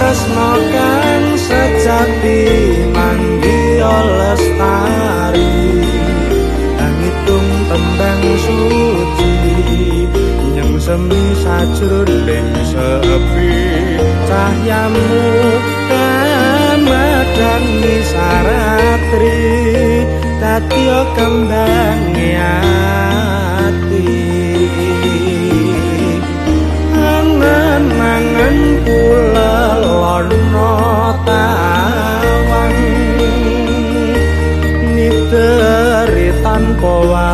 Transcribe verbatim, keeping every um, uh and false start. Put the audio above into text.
tresno kang sejati manggiya lestari ngitung tembang suci nyeng semi sajroning sepi cahyamu kamadani saratri tatya kembang ati angen-angen kula lono tawang niteri tanpa